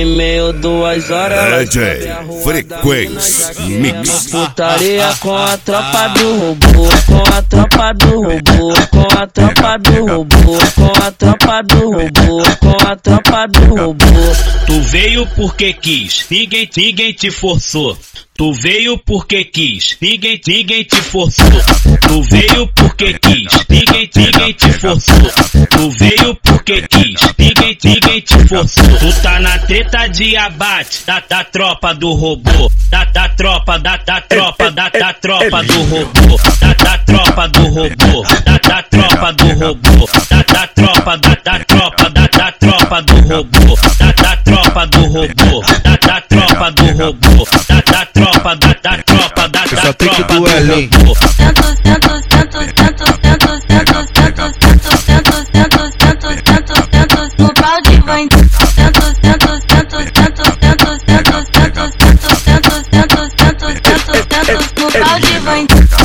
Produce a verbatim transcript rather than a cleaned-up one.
e meia, duas horas ela D J Frequência Mix. Putaria com a tropa do robô, com a tropa do robô, com a tropa do robô, com a tropa do robô, com a tropa do robô. Tu veio porque quis, ninguém, ninguém te forçou. Tu veio porque quis, ninguém, ninguém te forçou. Tu veio porque quis, ninguém, ninguém te forçou. Tu veio porque quis, ninguém, ninguém te forçou. Tu tá na treta de abate da, da tropa do robô, da, da tropa, da, da tropa, da, da tropa do robô, da, da tropa do robô, da, da tropa do robô, da, da tropa, da, da tropa, da, da tropa do robô, da, da tropa do robô, da, da tropa do robô, da, da tropa, da, da tropa, da, da tropa do robô. Sento, sento, sento, sento, sento, sento, sento, sento, sento, sento, sento, sento, sento, no pau de vãe. Sento, sento, sento, sento, sento, sento, sento, sento, sento, sento, sento, sento, sento, no pau de vãe.